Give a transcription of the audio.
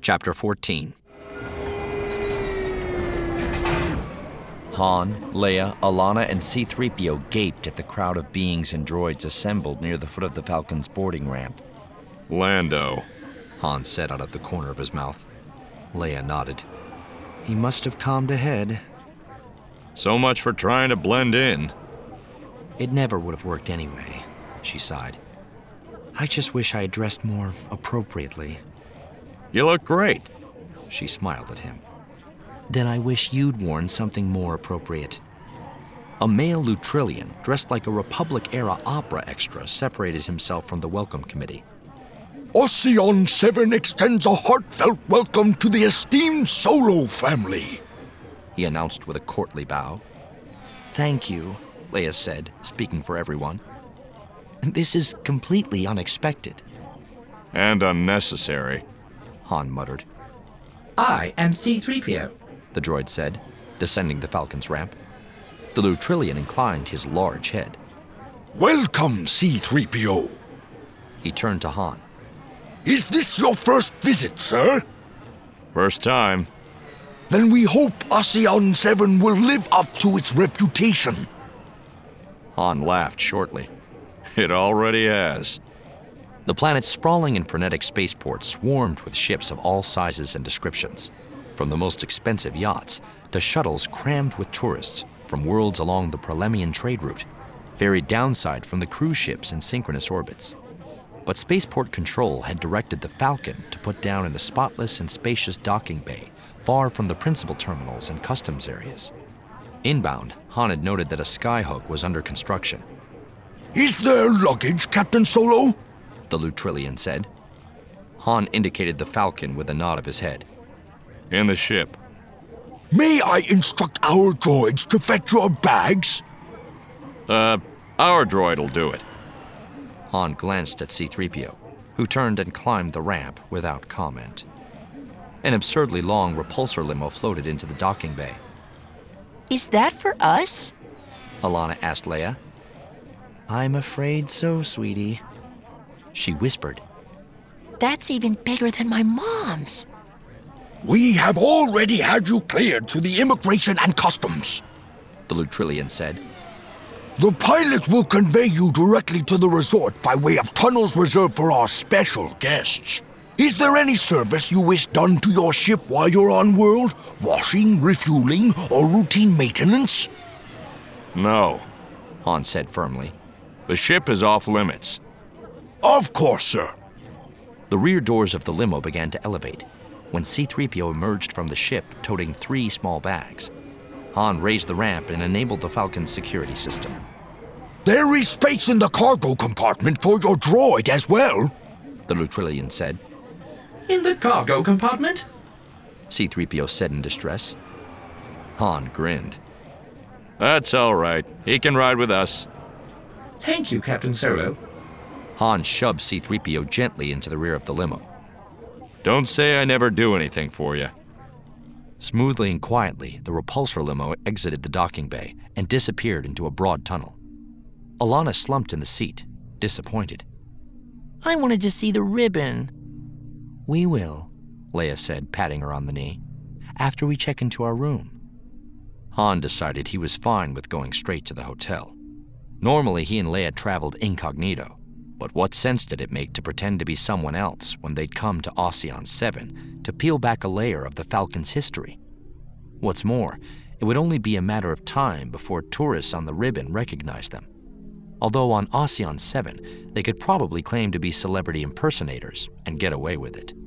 Chapter 14. Han, Leia, Alana, and C-3PO gaped at the crowd of beings and droids assembled near the foot of the Falcon's boarding ramp. Lando, Han said out of the corner of his mouth. Leia nodded. He must have calmed ahead. So much for trying to blend in. It never would have worked anyway, she sighed. I just wish I had dressed more appropriately. You look great. She smiled at him. Then I wish you'd worn something more appropriate. A male Lutrillian, dressed like a Republic-era opera extra, separated himself from the welcome committee. Oseon 7 extends a heartfelt welcome to the esteemed Solo family, he announced with a courtly bow. Thank you, Leia said, speaking for everyone. This is completely unexpected. And unnecessary, Han muttered. I am C-3PO, the droid said, descending the Falcon's ramp. The Lutrillian inclined his large head. Welcome, C-3PO. He turned to Han. Is this your first visit, sir? First time. Then we hope Oseon 7 will live up to its reputation. Han laughed shortly. It already has. The planet's sprawling and frenetic spaceport swarmed with ships of all sizes and descriptions, from the most expensive yachts to shuttles crammed with tourists from worlds along the Prolemian trade route, ferried downside from the cruise ships in synchronous orbits. But Spaceport Control had directed the Falcon to put down in a spotless and spacious docking bay, far from the principal terminals and customs areas. Inbound, Han had noted that a skyhook was under construction. Is there luggage, Captain Solo? The Lutrillian said. Han indicated the Falcon with a nod of his head. In the ship. May I instruct our droids to fetch your bags? Our droid'll do it. Han glanced at C-3PO, who turned and climbed the ramp without comment. An absurdly long repulsor limo floated into the docking bay. Is that for us? Alana asked Leia. I'm afraid so, sweetie. She whispered. That's even bigger than my mom's. We have already had you cleared to the Immigration and Customs, the Lutrillian said. The pilot will convey you directly to the resort by way of tunnels reserved for our special guests. Is there any service you wish done to your ship while you're on world? Washing, refueling, or routine maintenance? No, Han said firmly. The ship is off limits. Of course, sir. The rear doors of the limo began to elevate when C-3PO emerged from the ship toting 3 small bags. Han raised the ramp and enabled the Falcon's security system. There is space in the cargo compartment for your droid as well, the Lutrillian said. In the cargo compartment? C-3PO said in distress. Han grinned. That's all right. He can ride with us. Thank you, Captain Solo. Han shoved C-3PO gently into the rear of the limo. Don't say I never do anything for you. Smoothly and quietly, the repulsor limo exited the docking bay and disappeared into a broad tunnel. Alana slumped in the seat, disappointed. I wanted to see the ribbon. We will, Leia said, patting her on the knee, after we check into our room. Han decided he was fine with going straight to the hotel. Normally, he and Leia traveled incognito, but what sense did it make to pretend to be someone else when they'd come to Oseon 7 to peel back a layer of the Falcon's history? What's more, it would only be a matter of time before tourists on the ribbon recognized them. Although on Oseon 7, they could probably claim to be celebrity impersonators and get away with it.